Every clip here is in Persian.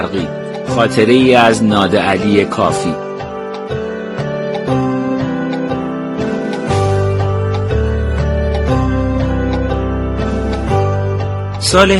خاطره ای از نادر علی کافی. سال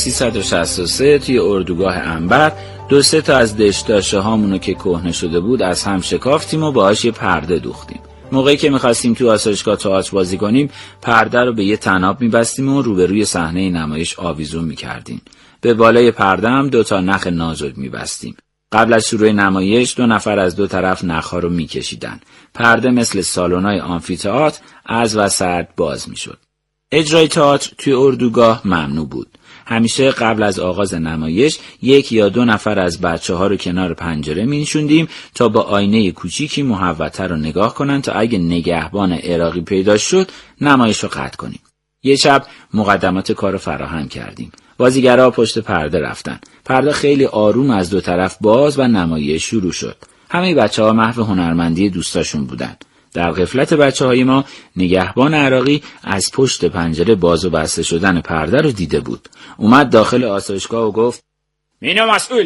1363 توی اردوگاه عنبر 2-3 تا از دشداشه هامونو که کهنه شده بود از هم شکافتیم و باهاش یه پرده دوختیم. موقعی که می‌خواستیم تو آسایشگاه تئاتر بازی کنیم، پرده رو به یه طناب می‌بستیم و روبروی صحنه نمایش آویزون می‌کردیم. به بالای پرده هم 2 تا نخ نازک می‌بستیم. قبل از شروع نمایش 2 نفر از 2 طرف نخ‌ها رو می‌کشیدن. پرده مثل سالن‌های آمفی‌تئاتر از وسط باز می‌شد. اجرای تئاتر توی اردوگاه ممنوع بود. همیشه قبل از آغاز نمایش 1 یا 2 نفر از بچه‌ها رو کنار پنجره می‌نشوندیم تا با آینه کوچیکی محوطه رو نگاه کنن تا اگه نگهبان عراقی پیدا شد نمایش رو قطع کنیم. یه شب مقدمات کار رو فراهم کردیم. بازیگرها پشت پرده رفتن. پرده خیلی آروم از 2 طرف باز و نمایش شروع شد. همه بچه‌ها محو هنرمندی دوستاشون بودن. در غفلت بچه‌های ما نگهبان عراقی از پشت پنجره باز و بسته شدن پرده رو دیده بود. اومد داخل آسایشگاه و گفت مینو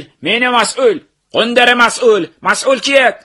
مسئول قندر مسئول کیه؟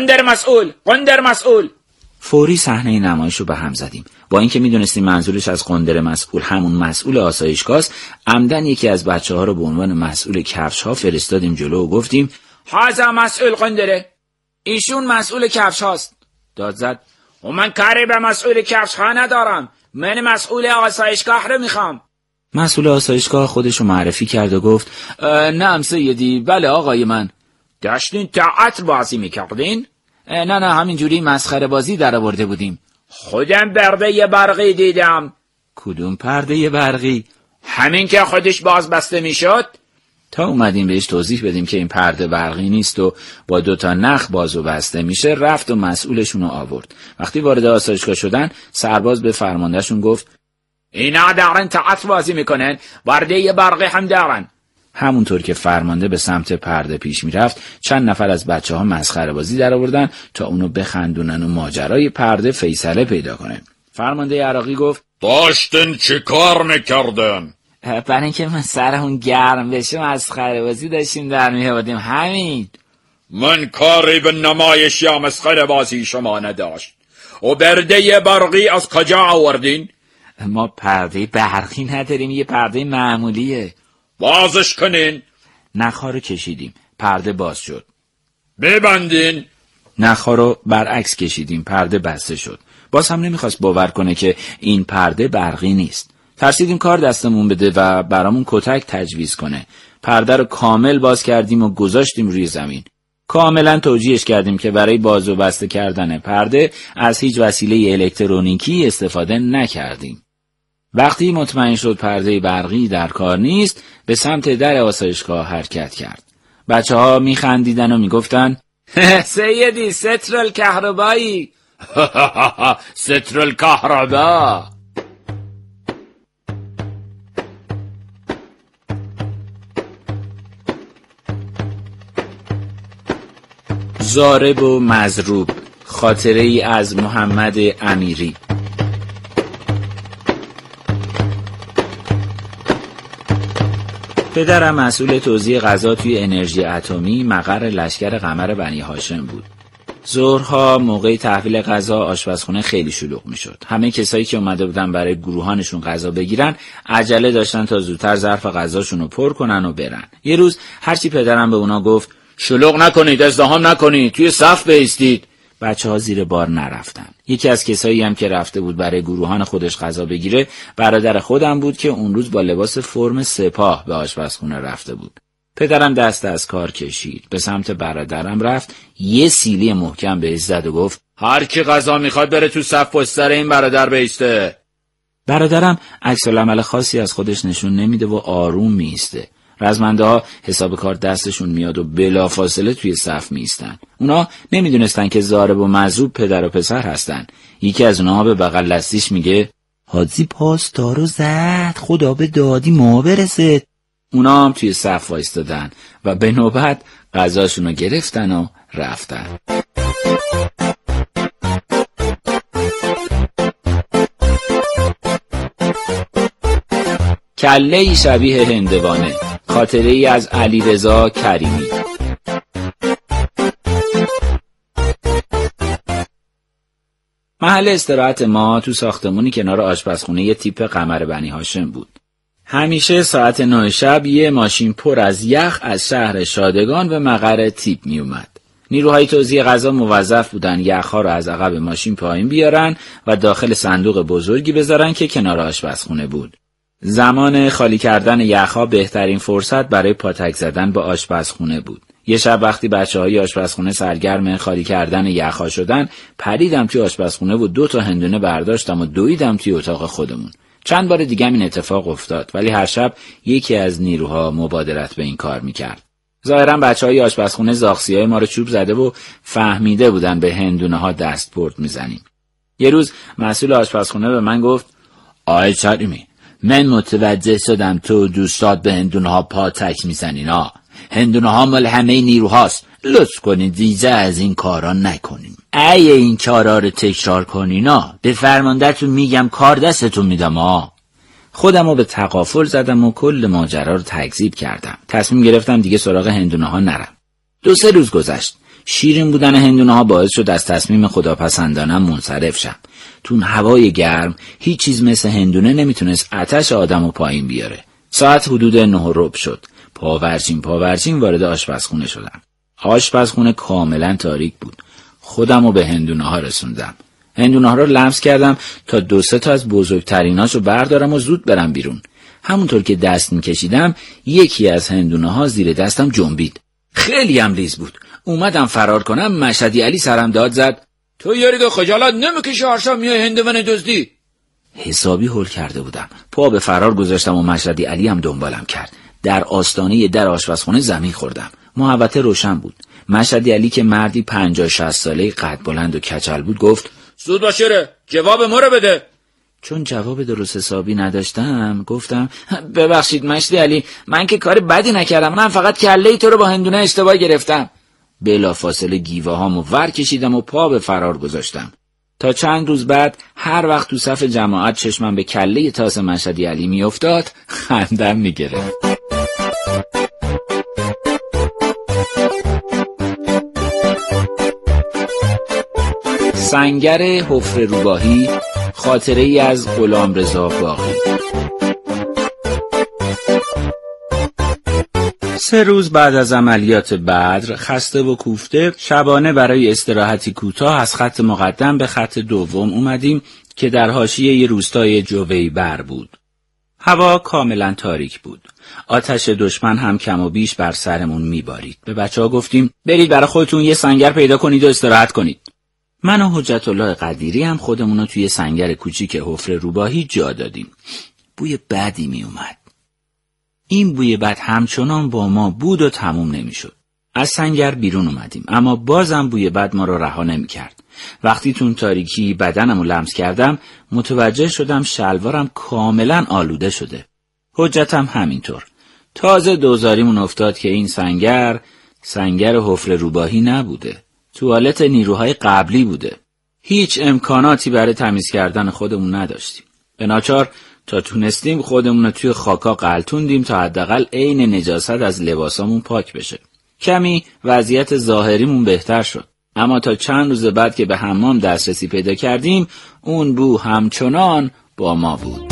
قندر مسئول. فوری صحنه نمایش رو به هم زدیم. با اینکه میدونستیم منظورش از قندر مسئول همون مسئول آسایشگاه است، عمدن یکی از بچه‌ها رو به عنوان مسئول کفش‌ها فرستادیم جلو و گفتیم هذا مسئول قندره، ایشون مسئول کفش‌هاست. داد زد و من کاری به مسئول کفش‌ها ندارم، من مسئول آسایشگاه رو میخوام. مسئول آسایشگاه خودشو معرفی کرد و گفت نه سیدی، بله آقای من. داشتین تئاتر بازی میکردین؟ نه همینجوری مسخره بازی در آورده بودیم. خودم پرده برقی دیدم. کدوم پرده برقی؟ همین که خودش باز بسته میشد. تا اومدیم بهش توضیح بدیم که این پرده برقی نیست و با 2 تا نخ باز و بسته میشه، رفت و مسئولشون رو آورد. وقتی وارد آسایشگاه شدن سرباز به فرماندهشون گفت اینا دارن تئاتر بازی میکنن، پرده برقی هم دارن. همونطور که فرمانده به سمت پرده پیش میرفت چند نفر از بچه‌ها مسخره بازی در آوردن تا اونو بخندونن و ماجرای پرده فیصله پیدا کنه. فرمانده عراقی گفت داشتن چه کار میکردن؟ برای اینکه من سرمون گرم بشه مسخره بازی داشتیم در می‌آوردیم همین. من کاری به نمایش یا مسخره بازی شما نداشت. و پرده برقی از کجا آوردین؟ ما پرده برقی نداریم، یه پرده معمولیه. بازش کنین. نخ‌ها رو کشیدیم، پرده باز شد. ببندین. نخ‌ها رو برعکس کشیدیم، پرده بسته شد. باز هم نمیخواست باور کنه که این پرده برقی نیست. ترسیدیم کار دستمون بده و برامون کتک تجویز کنه. پرده رو کامل باز کردیم و گذاشتیم روی زمین. کاملا توجیهش کردیم که برای باز و بسته کردن پرده از هیچ وسیله الکترونیکی استفاده نکردیم. وقتی مطمئن شد پرده برقی در کار نیست، به سمت در آسایشگاه حرکت کرد. بچه‌ها میخندیدن و میگفتن سیدی ستر الکهربایی. ستر الکهربا. ضارب و مضروب، خاطره ای از محمد امیری. پدرم مسئول توزیع غذا توی انرژی اتمی مقر لشکر قمر بنی هاشم بود. ظهرها موقع تحویل غذا آشپزخونه خیلی شلوغ میشد. همه کسایی که اومده بودن برای گروهانشون غذا بگیرن عجله داشتن تا زودتر ظرف غذاشون رو پر کنن و برن. یه روز هرچی پدرم به اونا گفت شلوغ نکنید، ازدحام نکنید، توی صف بایستید، بچه‌ها زیر بار نرفتن. یکی از کسایی هم که رفته بود برای گروهان خودش غذا بگیره برادر خودم بود که اون روز با لباس فرم سپاه به آشپزخونه رفته بود. پدرم دست از کار کشید، به سمت برادرم رفت، یه سیلی محکم بهش زد و گفت هر کی غذا میخواد بره تو صف پشت سر این برادر بایسته. برادرم عکس العمل خاصی از خودش نشون نمیده و آروم میسته. رزمنده ها حساب کار دستشون میاد و بلافاصله توی صف میستن. اونا نمیدونستن که ضارب و مضروب پدر و پسر هستن. یکی از اونها به بغل دستیش میگه حاجی پاستا رو زد، خدا به دادی ما برسه. اونا هم توی صف وایستادن و به نوبت غذاشون رو گرفتن و رفتن. کله‌ای شبیه هندوانه، خاطره ای از علیرضا کریمی. محل استراحت ما تو ساختمونی کنار آشپزخونه تیپ قمر بنی هاشم بود. همیشه ساعت 9 شب یه ماشین پر از یخ از شهر شادگان به مقر تیپ می اومد. نیروهای توزیع غذا موظف بودن یخ‌ها رو از عقب ماشین پایین بیارن و داخل صندوق بزرگی بذارن که کنار آشپزخونه بود. زمان خالی کردن یخ‌ها بهترین فرصت برای پاتک زدن به آشپزخونه بود. یه شب وقتی بچه‌های آشپزخونه سرگرم خالی کردن یخ‌ها شدن، پریدم توی آشپزخونه و 2 تا هندونه برداشتم و دویدم توی اتاق خودمون. چند بار دیگه این اتفاق افتاد، ولی هر شب یکی از نیروها مبادرت به این کار میکرد. ظاهراً بچه‌های آشپزخونه زاغسیای ما رو چوب زده و فهمیده بودن به هندونه‌ها دست پرد میزنیم. یه روز مسئول آشپزخونه به من گفت: آقای کریمی، من متوجه شدم تو دوستات به هندونه‌ها پاتک میزنین. هندونه‌ها مال همه نیروهاست. لطف کنین دیگه از این کارا نکنین. اگه این کارا رو تکرار کنین به فرماندهتون میگم کار دستتون میدم. خودمو به تغافل زدم و کل ماجرا رو تکذیب کردم. تصمیم گرفتم دیگه سراغ هندونه‌ها نرم. 2-3 روز گذشت. شیرین بودن هندونه‌ها باعث شد از تصمیم خداپسندانم منصرف شم. تو هوای گرم هیچ چیز مثل هندونه نمیتونست آتش آدمو پایین بیاره. ساعت حدود 9:15 شد. پاورچین وارد آشپزخونه شدم. آشپزخونه کاملا تاریک بود. خودمو به هندونه‌ها رسوندم. هندونه‌ها رو لمس کردم تا 2-3 تا از بزرگتریناشو بردارم و زود برم بیرون. همونطور که دست میکشیدم یکی از هندونه‌ها زیر دستم جنبید. خیلی هم ریز بود. اومدم فرار کنم، مشهدی علی سرم داد زد: تو یاری دو خجالت نمیکشی هر شب میای هندونه دزدی؟ حسابی هول کرده بودم. پا به فرار گذاشتم و مشهدی علی هم دنبالم کرد. در آستانه در آشپزخونه زمین خوردم. محوطه روشن بود. مشهدی علی که مردی 50-60 ساله قد بلند و کچل بود گفت: زود باشه، جواب ما رو بده. چون جواب درست حسابی نداشتم گفتم: ببخشید مشهدی علی، من که کار بدی نکردم، من فقط کله تو رو با هندونه اشتباه گرفتم. بلافاصله گیوه‌هامو ور کشیدم و پا به فرار گذاشتم. تا چند روز بعد هر وقت تو صف جماعت چشمم به کله تاس مشهدی علی میافتاد خندم میگرفت. سنگر حفره روباهی، خاطره ای از غلامرضا باقی. 3 روز بعد از عملیات بدر، خسته و کوفته، شبانه برای استراحتی کوتاه از خط مقدم به خط دوم اومدیم که در حاشیه ی روستای جویبر بود. هوا کاملا تاریک بود. آتش دشمن هم کم و بیش بر سرمون میبارید. به بچه‌ها گفتیم: برید برای خودتون یه سنگر پیدا کنید و استراحت کنید. من و حجت الله قدیری هم خودمون رو توی سنگر کوچیک حفره روباهی جا دادیم. بوی بدی می اومد. این بوی بد همچنان با ما بود و تموم نمی شد. از سنگر بیرون اومدیم، اما بازم بوی بد ما رو رها نمی کرد. وقتی تون تاریکی بدنم رو لمس کردم، متوجه شدم شلوارم کاملا آلوده شده. حجتم همینطور. تازه دوزاریمون افتاد که این سنگر حفره روباهی نبوده. توالت نیروهای قبلی بوده. هیچ امکاناتی برای تمیز کردن خودمون نداشتیم. به ناچار تا تونستیم خودمون رو توی خاکا غلتوندیم تا حداقل عین نجاست از لباسامون پاک بشه. کمی وضعیت ظاهریمون بهتر شد. اما تا چند روز بعد که به حمام دسترسی پیدا کردیم، اون بو همچنان با ما بود.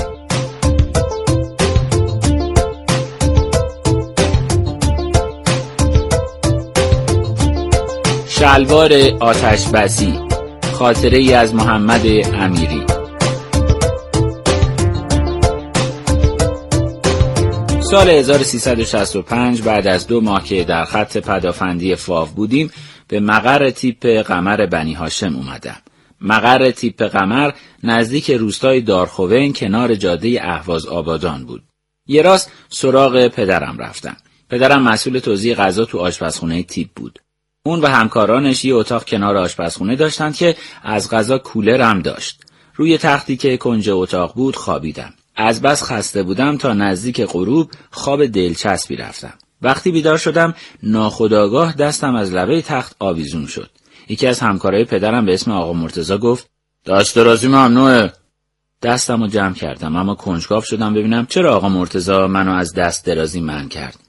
شلوار آتش بسی، خاطره ای از محمد امیری. سال 1365 بعد از 2 ماه که در خط پدافندی فاو بودیم، به مقر تیپ قمر بنی هاشم اومدم. مقر تیپ قمر نزدیک روستای دارخوین کنار جاده اهواز آبادان بود. یه راست سراغ پدرم رفتم. پدرم مسئول توزیع غذا تو آشپزخونه تیپ بود. اون و همکارانش یه اتاق کنار آشپزخونه داشتن که از غذا کولر هم داشت. روی تختی که کنج اتاق بود خوابیدم. از بس خسته بودم تا نزدیک غروب خواب دلچسبی رفتم. وقتی بیدار شدم ناخودآگاه دستم از لبه تخت آویزون شد. یکی از همکارای پدرم به اسم آقا مرتضی گفت: دست درازی ممنوعه. دستمو جمع کردم اما کنجکاو شدم ببینم چرا آقا مرتضی منو از دست درازی منع کرد.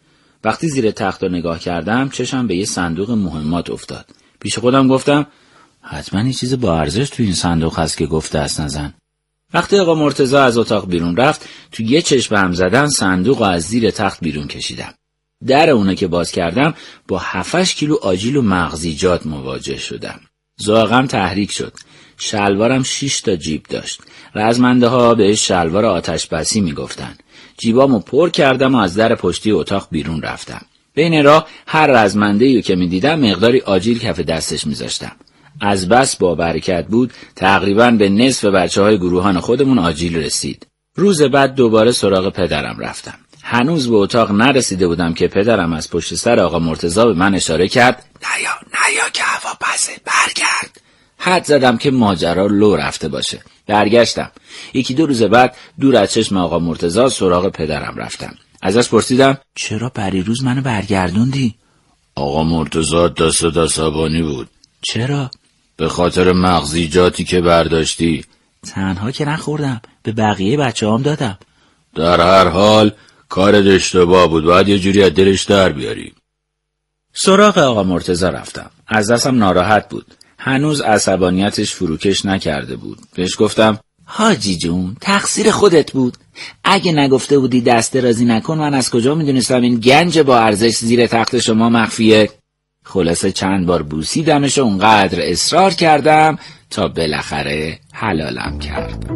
وقتی زیر تخت رو نگاه کردم چشم به یه صندوق مهمات افتاد. پیش خودم گفتم حتما یه چیز با ارزش تو این صندوق هست که گفته است نزن. وقتی آقا مرتضی از اتاق بیرون رفت تو یه چشم هم زدن صندوق رو از زیر تخت بیرون کشیدم. در اونه که باز کردم با 7-8 کیلو آجیل و مغزیجات مواجه شدم. ذائقه‌ام تحریک شد. شلوارم 6 تا جیب داشت. رزمنده ها بهش شلوار آتش بسی میگفتن. جیبامو پر کردم و از در پشتی اتاق بیرون رفتم. بین راه هر رزمنده‌ای که می‌دیدم مقداری آجیل کف دستش می‌ذاشتم. از بس با برکت بود تقریباً به نصف بچه‌های گروهان خودمون آجیل رسید. روز بعد دوباره سراغ پدرم رفتم. هنوز به اتاق نرسیده بودم که پدرم از پشت سر آقا مرتضی به من اشاره کرد نیا که هوا بسه، برگرد. حد زدم که ماجرا لو رفته باشه. برگشتم. 1-2 روز بعد دور از چشم آقا مرتضی سراغ پدرم رفتم. ازش پرسیدم چرا پریروز منو برگردوندی؟ آقا مرتضی دست عصبانی بود. چرا؟ به خاطر مغزیجاتی که برداشتی. تنها که نخوردم، به بقیه بچه‌هام دادم. در هر حال کارت اشتباه بود، باید یه جوری از دلش در بیاری. سراغ آقا مرتضی رفتم. از دستم ناراحت بود. هنوز عصبانیتش فروکش نکرده بود. بهش گفتم حاجی جون تقصیر خودت بود. اگه نگفته بودی دست درازی نکن من از کجا میدونستم این گنج با ارزش زیر تخت شما مخفیه؟ خلاصه چند بار بوسیدمش و اونقدر اصرار کردم تا بالاخره حلالم کرد.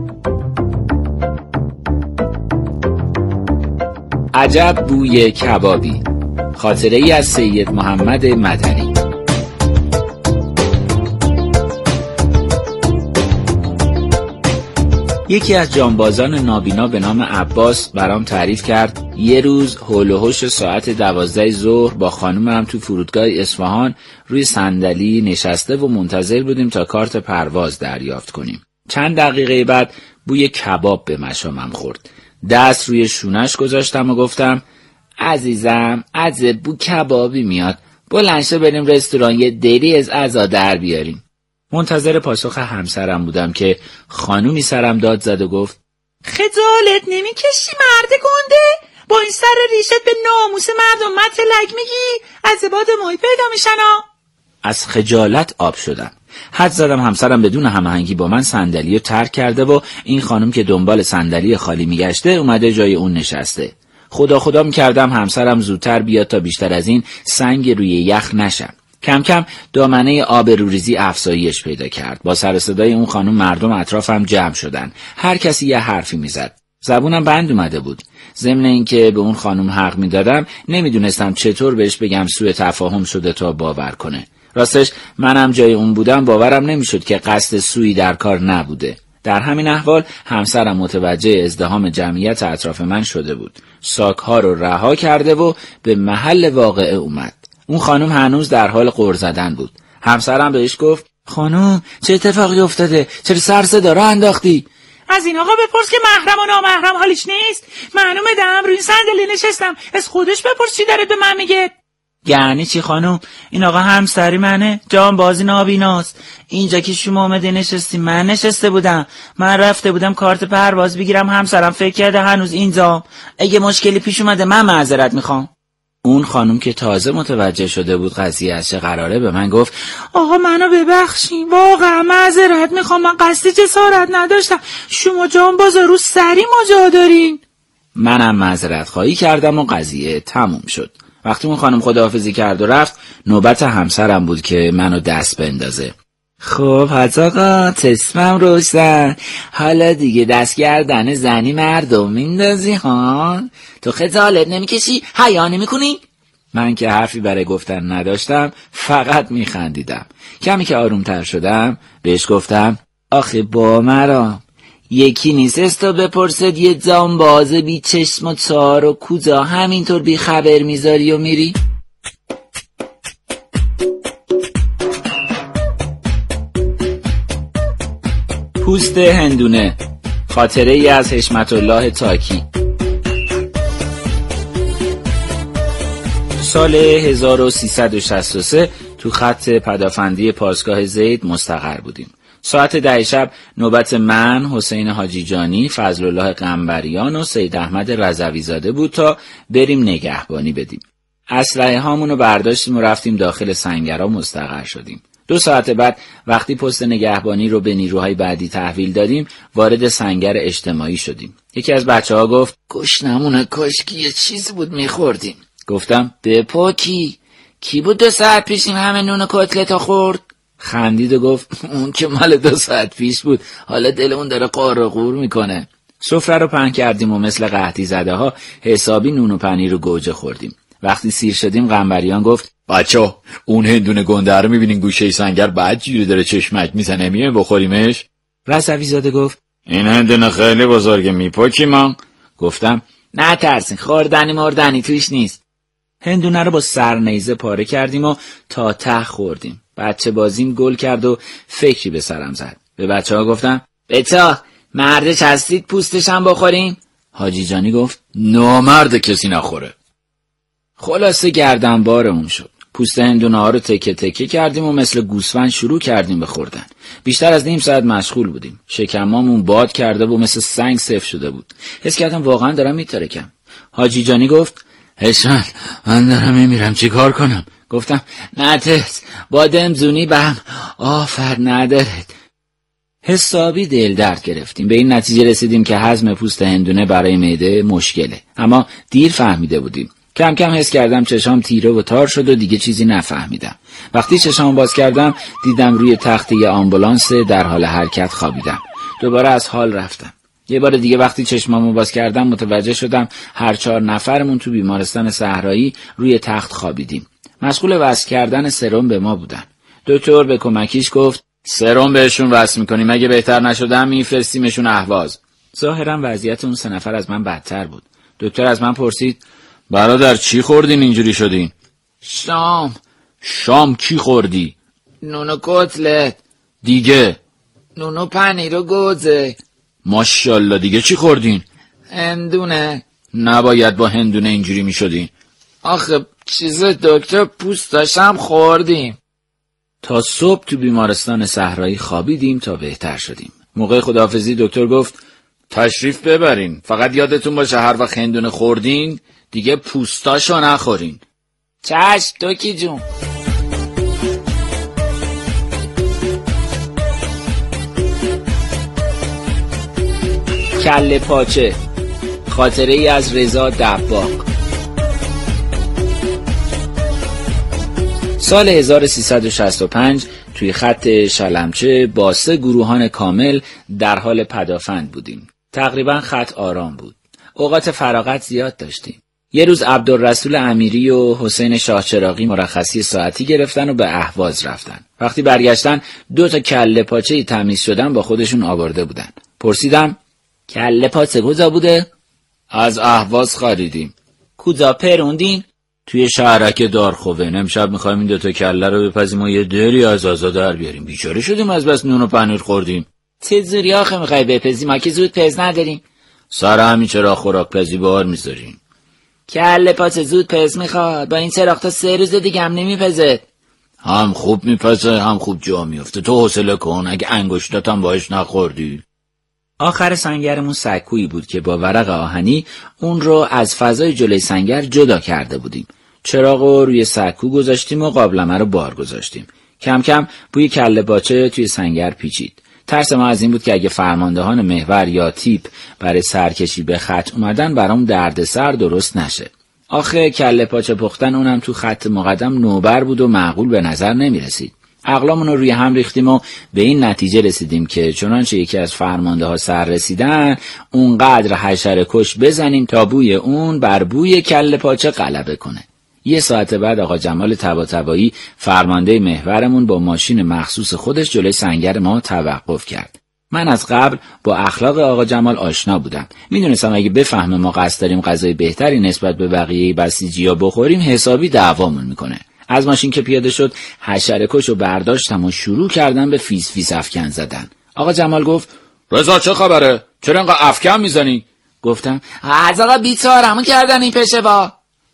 عجب بوی کبابی. خاطره ای از سید محمد مدنی. یکی از جانبازان نابینا به نام عباس برام تعریف کرد یه روز هول و هوش ساعت 12 ظهر با خانومم تو فرودگاه اصفهان روی صندلی نشسته و منتظر بودیم تا کارت پرواز دریافت کنیم. چند دقیقه بعد بوی کباب به مشامم خورد. دست روی شونش گذاشتم و گفتم عزیزم از بو کبابی میاد، بلند شو بریم رستوران یه دری از عزا در بیاریم. منتظر پاسخ همسرم بودم که خانومی سرم داد زد و گفت خجالت نمیکشی مرد گنده؟ با این سر ریشت به ناموس مردم مطلق میگی؟ از باد ماهی پیدا میشن ها؟ از خجالت آب شدم. حد زدم همسرم بدون هماهنگی با من صندلی رو ترک کرده و این خانم که دنبال صندلی خالی میگشته اومده جای اون نشسته. خدا میکردم همسرم زودتر بیاد تا بیشتر از این سنگ روی یخ نشم. کم کم دامنه آبروریزی افزایش پیدا کرد. با سر صدای اون خانم مردم اطرافم جمع شدن. هر کسی یه حرفی میزد. زبونم بند اومده بود. ضمن اینکه به اون خانم حق میدادم نمیدونستم چطور بهش بگم سوء تفاهم شده تا باور کنه. راستش منم جای اون بودم باورم نمیشد که قصد سوئی در کار نبوده. در همین احوال همسرم متوجه ازدحام جمعیت اطراف من شده بود. ساک‌ها رو رها کرده و به محل واقعه اومد. اون خانم هنوز در حال غر زدن بود. همسرم بهش گفت خانم چه اتفاقی افتاده؟ چرا سر صدا راه انداختی؟ از این آقا بپرس که محرم و نامحرم حالیش نیست. من اومدم روی صندلی نشستم، از خودش بپرس چی داره به من میگه. یعنی چی خانم؟ این آقا همسری منه، جان بازی نابیناست. اینجا که شما اومده نشستی من نشسته بودم. من رفته بودم کارت پرواز بگیرم، همسرم فکر کرده هنوز اینجام. اگه مشکلی پیش اومده من معذرت میخوام. اون خانم که تازه متوجه شده بود قضیه از چه قراره به من گفت آقا منو ببخشین، واقعا معذرت میخوام، من قصدی جسارت نداشتم. شما جانباز رو سری مجا دارین. منم معذرت خواهی کردم و قضیه تموم شد. وقتی اون خانم خداحافظی کرد و رفت نوبت همسرم بود که منو دست بندازه. خب حاج آقا چشمم روشن، حالا دیگه دست گردن زنی مردم میندازی ها؟ تو خجالت نمیکشی؟ حیا نمیکنی؟ من که حرفی برای گفتن نداشتم، فقط میخندیدم. کمی که آرومتر شدم بهش گفتم آخه با مرا یکی نیست استا بپرسد یه جانباز بی چشم و چار و کجا همینطور بی خبر میذاری و میری؟ پوست هندونه. خاطره ای از حشمت الله تاکی. سال 1363 تو خط پدافندی پاسگاه زید مستقر بودیم. ساعت 10 شب نوبت من، حسین حاجی جانی، فضل الله قنبریان و سید احمد رضوی زاده بود تا بریم نگهبانی بدیم. اسلحه هامونو برداشتیم و رفتیم داخل سنگرها مستقر شدیم. 2 ساعت بعد وقتی پست نگهبانی رو به نیروهای بعدی تحویل دادیم وارد سنگر اجتماعی شدیم. یکی از بچه‌ها گفت گشنمونه، کاشکی یه چیز بود میخوردیم. گفتم بپا کی بود 2 ساعت پیش این همه نون و کتلتا خورد؟ خندید و گفت اون که مال 2 ساعت پیش بود، حالا دلمون داره قار و قور میکنه. سفره رو پهن کردیم و مثل قحطی زده ها حسابی نون و پنیر و گوجه خوردیم. وقتی سیر شدیم قنبریان گفت بچه‌ها اون هندونه گنده رو میبینین گوشه سنگر بعد جوری داره چشمک میزنه، میایم بخوریمش؟ رضوی زاده گفت این هندونه خیلی بزرگه، میپاچیم هم؟ گفتم نه ترسین، خوردنی مردنی توش نیست. هندونه رو با سرنیزه پاره کردیم و تا ته خوردیم. بچه بازیم گل کرد و فکری به سرم زد. به بچه‌ها گفتم بچه‌ها مردش هستید پوستش هم بخوریم؟ حاجی جانی گفت نامرد کسی نخوره. خلاصه گردنبارمون شد. پوست هندونه ها رو تکه تکه کردیم و مثل گوسفند شروع کردیم به خوردن. بیشتر از نیم ساعت مشغول بودیم. شکمامون باد کرده و مثل سنگ سفت شده بود. حس کردم واقعا دارم میترکم. حاجی جانی گفت حسن من دارم میمیرم، چی کار کنم؟ گفتم نه ترس، با دمزونی به هم آفر ندارد. حسابی دل درد گرفتیم. به این نتیجه رسیدیم که هضم پوست هندونه برای معده مشکله، اما دیر فهمیده بودیم. کم کم حس کردم چشام تیره و تار شد و دیگه چیزی نفهمیدم. وقتی چشام باز کردم دیدم روی تخت یه آمبولانس در حال حرکت خوابیدم. دوباره از حال رفتم. یه بار دیگه وقتی چشمامو باز کردم متوجه شدم هر 4 نفرمون تو بیمارستان صحرایی روی تخت خوابیدیم. مشغول وصل کردن سرم به ما بودن. دکتر به کمکیش گفت سرم بهشون وصل میکنیم، اگه بهتر نشدم میفرستیمشون اهواز. ظاهرا وضعیت اون 3 نفر از من بدتر بود. دکتر از من پرسید برادر چی خوردین اینجوری شدین؟ شام چی خوردی؟ نون و کتلت. دیگه؟ نون و پنیر و گوجه. ماشاءالله. دیگه چی خوردین؟ هندونه. نباید با هندونه اینجوری میشدین. آخه چیز دکتر پوستاشم خوردیم. تا صبح تو بیمارستان صحرایی خوابیدیم تا بهتر شدیم. موقع خداحافظی دکتر گفت تشریف ببرین، فقط یادتون باشه هر وقت هندونه خوردین دیگه پوستاشو نخورین. چشم دوکی جون. کله پاچه، خاطره ای از رضا دباغ. سال 1365 توی خط شلمچه با 3 گروهان کامل در حال پدافند بودیم. تقریبا خط آرام بود. اوقات فراغت زیاد داشتیم. یه روز عبدالرسول امیری و حسین شاهچراغی مرخصی ساعتی گرفتن و به اهواز رفتن. وقتی برگشتن 2 تا کله پاچه تمیز شدن با خودشون آورده بودن. پرسیدم کله پاچه کجا بوده؟ از اهواز خریدیم. کجا پروندین؟ توی شهرک دارخوه. امشب میخوایم این 2 تا کله رو بپزیم و یه دری از آزا در بیاریم. بیچاره شدیم از بس نون و پنیر خوردیم. چه زوری آخه میخوای بپزیم؟ ما که زود پز نداریم. سر همین چرا خوراک پزی بار میذاریم؟ کله پاچه زود پز میخواد. با این چراغ تا 3 روز دیگه هم نمیپزه. هم خوب میپزه هم خوب جا میفته. تو حوصله کن، اگه انگشتاتم باش نخوردی. آخر سنگرمون سکویی بود که با ورق آهنی اون رو از فضای جلوی سنگر جدا کرده بودیم. چراغ رو روی سکو گذاشتیم و قابلمه رو بار گذاشتیم. کم کم بوی کله پاچه توی سنگر پیچید. ترس ما از این بود که اگه فرماندهان محور یا تیپ برای سرکشی به خط اومدن برام دردسر درست نشه. آخه کله پاچه پختن اونم تو خط مقدم نوبر بود و معقول به نظر نمی رسید. عقلامون رو روی هم ریختیم و به این نتیجه رسیدیم که چنانچه یکی از فرمانده ها سر رسیدن اونقدر حشره کش بزنیم تا بوی اون بر بوی کله پاچه غلبه کنه. 1 ساعت بعد آقا جمال طباطبایی فرمانده محورمون با ماشین مخصوص خودش جلوی سنگر ما توقف کرد. من از قبل با اخلاق آقا جمال آشنا بودم. میدونستم اگه بفهمه ما قصد داریم غذای بهتری نسبت به بقیه بسیجی‌ها بخوریم حسابی دعوامون میکنه. از ماشین که پیاده شد حشره‌کش رو برداشتم و شروع کردم به فیس فیس افکن زدن. آقا جمال گفت رضا چه خبره؟ چرا اینقدر افکن میزنی؟ گفتم از آقا بیچاره‌مون کردن این پشه‌با.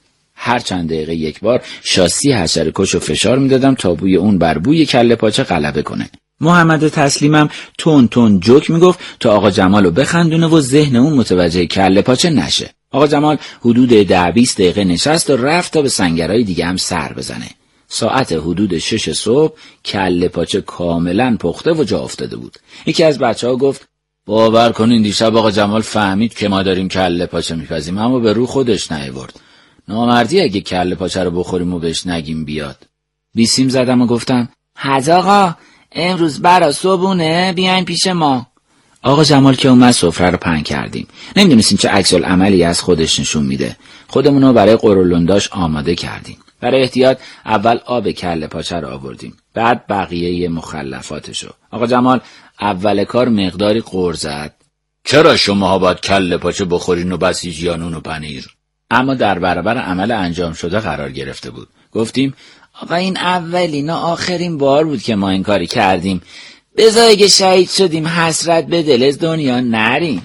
هر چند دقیقه یک بار شاسی حشره‌کش رو فشار میدادم تا بوی اون بر بوی کله پاچه غلبه کنه. محمد تسلیمم تون تون جوک میگفت تا آقا جمالو بخندونه و ذهن اون متوجه کله پاچه نشه. آقا جمال حدود 10-20 دقیقه نشست و رفت تا به سنگرهای دیگه هم سر بزنه. ساعت حدود 6 صبح کله پاچه کاملا پخته و جا افتاده بود. یکی از بچه‌ها گفت باور کنین دیشب آقا جمال فهمید که ما داریم کله پاچه میپزیم، اما به رو خودش نیاورد. نامردی اگه کله پاچه رو بخوریم و بهش نگیم بیاد. بیسیم زدم و گفتم حاج آقا امروز برا صبحونه بیاین پیش ما. آقا جمال که اومد سفره رو پهن کردیم. نمیدونستیم چه عکس العملی از خودش نشون میده. خودمون رو برای قرولنداش آماده کردیم. برای احتیاط اول آب کله پاچه رو آوردیم، بعد بقیه مخلفاتشو. آقا جمال اول کار مقداری غر زد. چرا شماها باید کله پاچه بخورین و بسیجیان و پنیر؟ اما در برابر عمل انجام شده قرار گرفته بود. گفتیم آقا این اولین و آخرین بار بود که ما این کاری کردیم. بذار اگه شهید شدیم حسرت به دل از دنیا نریم.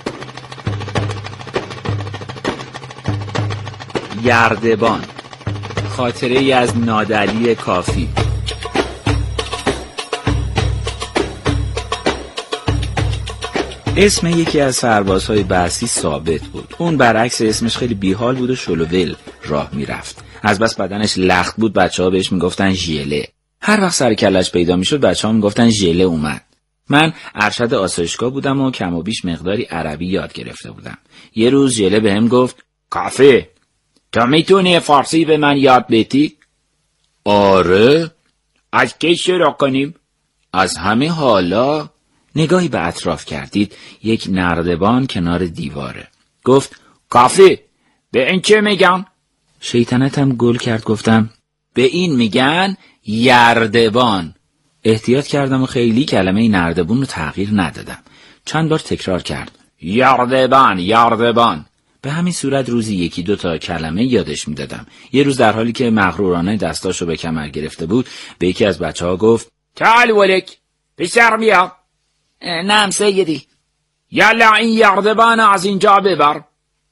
گردبان، خاطره ای از نادعلی کافی. اسم یکی از سربازهای بعثی ثابت بود. اون برعکس اسمش خیلی بیحال بود و شلوول راه میرفت. از بس بدنش لخت بود بچه‌ها بهش میگفتن ژله. هر وقت سر کلش پیدا میشد بچه‌ها میگفتن ژله اومد. من ارشد آسایشگاه بودم و کم و بیش مقداری عربی یاد گرفته بودم. یه روز ژله بهم گفت کافی تو میتونی فارسی به من یاد بدی؟ آره. از کی شروع کنیم؟ از همه حالا. نگاهی به اطراف کردید. یک نردبان کنار دیواره. گفت کافی به این چه میگن؟ شیطنتم گل کرد. گفتم به این میگن یردبان. احتیاط کردم و خیلی کلمه نردبان رو تغییر ندادم. چند بار تکرار کرد یردبان یردبان. به همین صورت روزی 1-2 تا کلمه یادش میدادم. یه روز در حالی که مغرورانه دستاشو به کمر گرفته بود به یکی از بچه‌ها گفت تعال ولک بسر بیا. نعم سیدی. یلا این یردبان از اینجا ببر.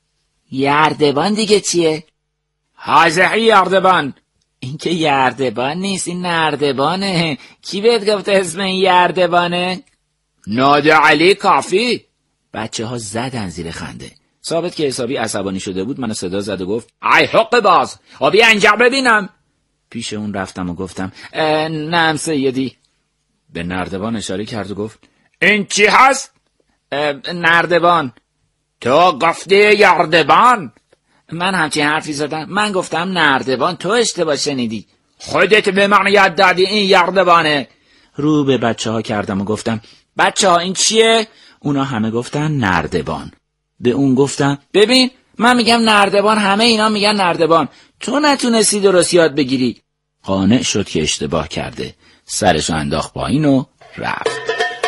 یردبان دیگه چیه؟ هازه یردبان. این که یردبان نیست، این نردبانه. کی بهت گفت اسم این یردبانه؟ نادعلی کافی. بچه ها زدن زیر خنده. ثابت که حسابی عصبانی شده بود منو صدا زد و گفت ای حق باز بیا اینجا ببینم. پیش اون رفتم و گفتم نعم سیدی. به نردبان اشاره کرد و گفت این چی هست؟ نردبان. تو گفتی یردبان؟ من همچین حرفی زدم؟ من گفتم نردبان، تو اشتباه شنیدی. خودت به من یاد دادی این یردبانه. رو به بچه ها کردم و گفتم بچه ها این چیه؟ اونا همه گفتن نردبان. به اون گفتم ببین من میگم نردبان، همه اینا میگن نردبان، تو نتونستی درست یاد بگیری. قانع شد که اشتباه کرده. سرشو انداخت پایین و رفت.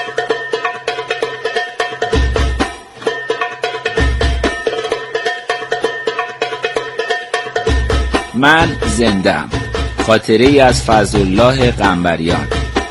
من زنده‌ام. خاطره ای از فضلالله قنبریان.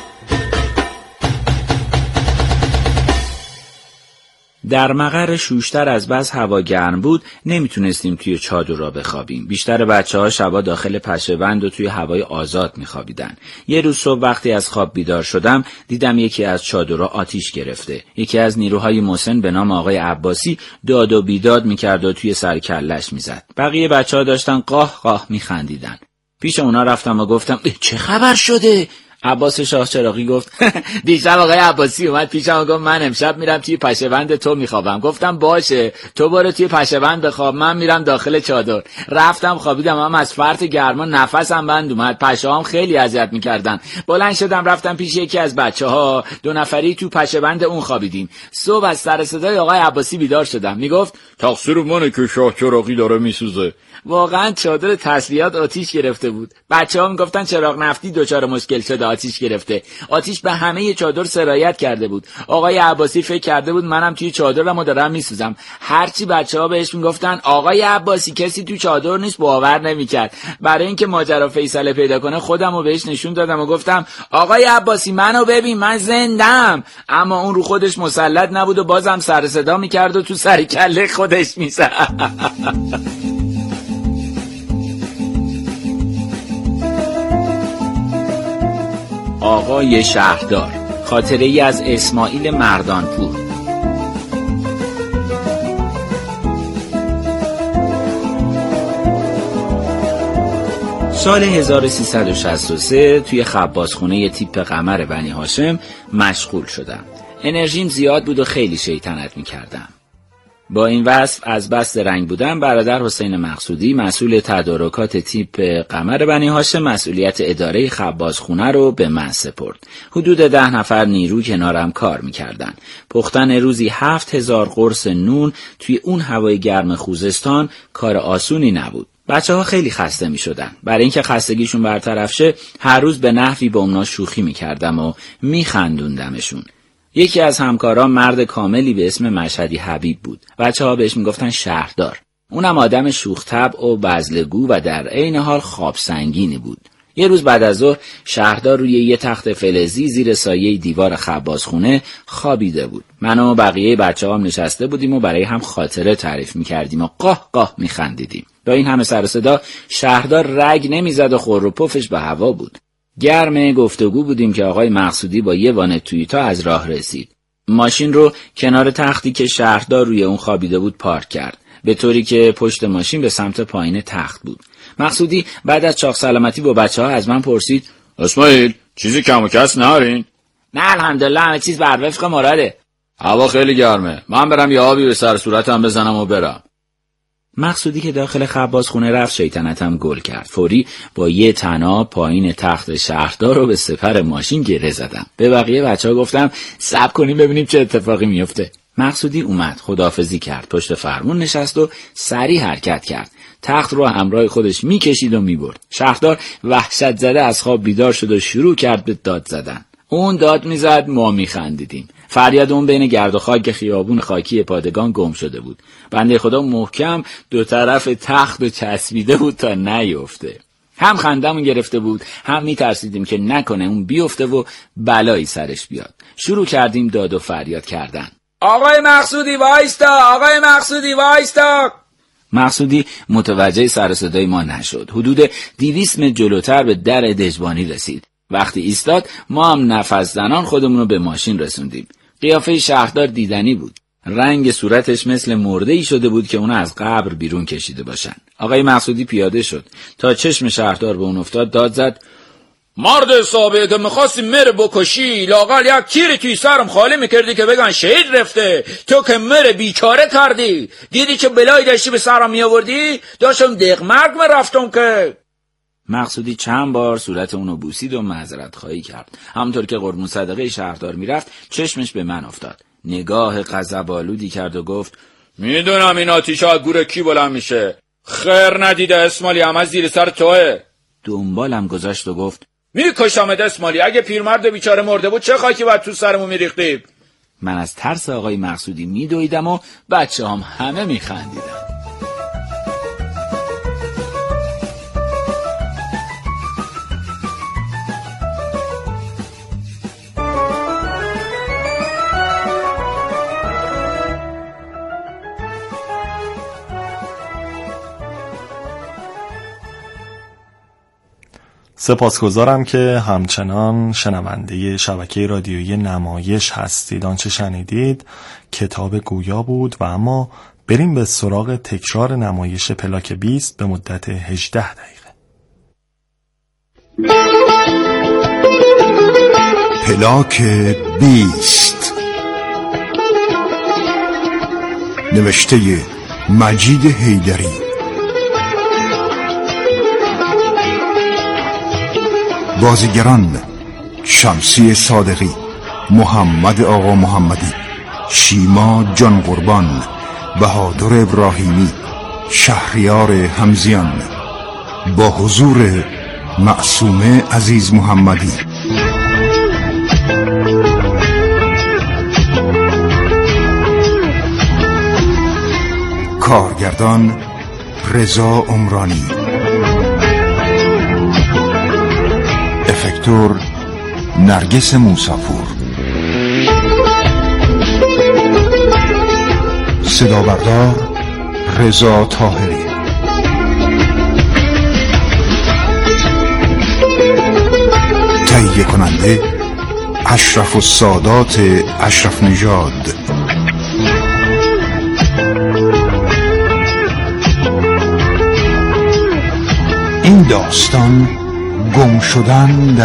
در مقر شوشتر از بس هوا گرم بود، نمیتونستیم توی چادر را بخوابیم. بیشتر بچه‌ها شبا داخل پشه‌بند و توی هوای آزاد میخوابیدن. یه روز صبح وقتی از خواب بیدار شدم دیدم یکی از چادرها آتیش گرفته. یکی از نیروهای مسن به نام آقای عباسی داد و بیداد میکرد و توی سر کلش میزد. بقیه بچه‌ها داشتن قاه قاه میخندیدن. پیش اونا رفتم و گفتم چه خبر شده؟ عباس شاه چراغی گفت دیشب آقای عباسی اومد پیشم و گفت من امشب میرم توی پشه‌بند تو میخوابم. گفتم باشه تو برو توی پشه‌بند بخواب، من میرم داخل چادر. رفتم خوابیدم، هم از فرط گرما نفسم بند اومد، پشه‌هام خیلی اذیت میکردن. بلند شدم رفتم پیش یکی از بچه‌ها، 2 نفری تو پشه‌بند اون خوابیدیم. صبح از سر صدای آقای عباسی بیدار شدم. میگفت تقصیر منه که شاه چراغی داره میسوزه. واقعا چادر تسلیحات آتیش گرفته بود. بچه‌ها میگفتن چراغ نفتی دچار مشکل شده آتیش گرفته. آتیش به همه چادر سرایت کرده بود. آقای عباسی فکر کرده بود منم توی چادرم و دارم میسوزم. هرچی بچه‌ها بهش میگفتن آقای عباسی کسی توی چادر نیست باور نمیکرد. برای اینکه ماجرا فیصله پیدا کنه خودمو بهش نشون دادم و گفتم آقای عباسی منو ببین من زنده‌ام. اما اون رو خودش مسلط نبود و بازم سر صدا میکرد و تو سر کله خودش میزد. آقای شهردار. خاطره ای از اسماعیل مردانپور. سال 1363 توی خبازخونه تیپ قمر بنی هاشم مشغول شدم. انرژیم زیاد بود و خیلی شیطنت می‌کردم. با این وصف از بس رنگ بودم، برادر حسین مقصودی مسئول تدارکات تیپ قمر بنی هاشم مسئولیت اداره خبازخونه رو به من سپرد. حدود 10 نفر نیرو کنارم کار می‌کردن. پختن روزی 7000 قرص نون توی اون هوای گرم خوزستان کار آسونی نبود. بچه‌ها خیلی خسته می‌شدن. برای اینکه خستگیشون برطرف شه، هر روز به نحوی با اونا شوخی می‌کردم و می‌خندوندمشون. یکی از همکاران مرد کاملی به اسم مشهدی حبیب بود. بچه‌ها بهش میگفتن شهردار. اونم آدم شوخ طبع و بزلگو و در عین حال خواب سنگینی بود. یه روز بعد از ظهر شهردار روی یه تخت فلزی زیر سایه دیوار خبازخونه خوابیده بود. من و بقیه بچه‌ها نشسته بودیم و برای هم خاطره تعریف می‌کردیم و قاه قاه می‌خندیدیم. با این همه سر و صدا شهردار رگ نمی‌زد و خور و پفش به هوا بود. گرم گفتگو بودیم که آقای مقصودی با یه وانت تویوتا از راه رسید. ماشین رو کنار تختی که شهردار روی اون خوابیده بود پارک کرد، به طوری که پشت ماشین به سمت پایین تخت بود. مقصودی بعد از چاق سلامتی با بچه‌ها از من پرسید: اسماعیل چیزی کم و کس نارین؟ نه الحمدلله همه چیز بر وفق مراده. هوا خیلی گرمه، من برم یه آبی به سر صورتم بزنم و برم. مقصودی که داخل خبازخونه رفت شیطنتم گل کرد. فوری با یه طناب پایین تخت شهردار رو به سپر ماشین گره زدم. به بقیه بچه‌ها گفتم صبر کنیم ببینیم چه اتفاقی میفته. مقصودی اومد، خداحافظی کرد، پشت فرمون نشست و سریع حرکت کرد. تخت رو همراه خودش میکشید و میبرد. شهردار وحشت زده از خواب بیدار شد و شروع کرد به داد زدن. اون داد میزد، ما میخندیدیم. فریاد اون بین گرد و خاک خیابون خاکی پادگان گم شده بود. بنده خدا محکم دو طرف تخت و چسبیده بود تا نیفته. هم خندمون گرفته بود، هم میترسیدیم که نکنه اون بیفته و بلایی سرش بیاد. شروع کردیم داد و فریاد کردن. آقای مقصودی وایستا! آقای مقصودی وایستا! مقصودی متوجه سر صدای ما نشد. حدود 200 متر جلوتر به در دژبانی رسید. وقتی ایستاد ما هم نفس زنان خودمون رو به ماشین رسوندیم. قیافه شهردار دیدنی بود. رنگ صورتش مثل مرده‌ای شده بود که اونو از قبر بیرون کشیده باشن. آقای مقصودی پیاده شد. تا چشم شهردار به اون افتاد داد زد: مرد صاحبه که می‌خواستی مر بکشی، لااقل یک تیر توی سرم خالی می‌کردی که بگن شهید رفته. تو که مر بیچاره کردی. دیدی چه بلایی داشتی به سرم می‌آوردی؟ داشتم دقمرگ رفتم که. مقصودی چند بار صورت اونو بوسید و معذرت خواهی کرد. همونطور که قربون صدقه شهردار میرفت چشمش به من افتاد. نگاه غضب‌آلودی کرد و گفت: میدونم این آتیش از گور کی بلند میشه. خیر ندیده اسماعیلی، هم از زیر سر توه. دنبالم گذاشت و گفت: میکشمت اسماعیلی، اگه پیرمرد بیچاره مرده بود چه خاکی باید تو سرمون میریختیم؟ من از ترس آقای مقصودی میدویدم و بچه‌هام همه میخندیدن. سپاسگزارم که همچنان شنونده شبکه رادیویی نمایش هستید. آنچه شنیدید کتاب گویا بود و اما بریم به سراغ تکرار نمایش پلاک 20 به مدت 18 دقیقه. پلاک 20 نوشته مجید حیدری، بازیگران: شمسی صادقی، محمد آقا محمدی، شیما جان قربان، بهادر ابراهیمی، شهریار حمزیان، با حضور معصومه عزیز محمدی. کارگردان: رضا عمرانی، افکتور: نرگس موساپور، صدا بردار: رضا طاهری، تهیه کننده: اشرف السادات اشرف نژاد. این این داستان گم شدن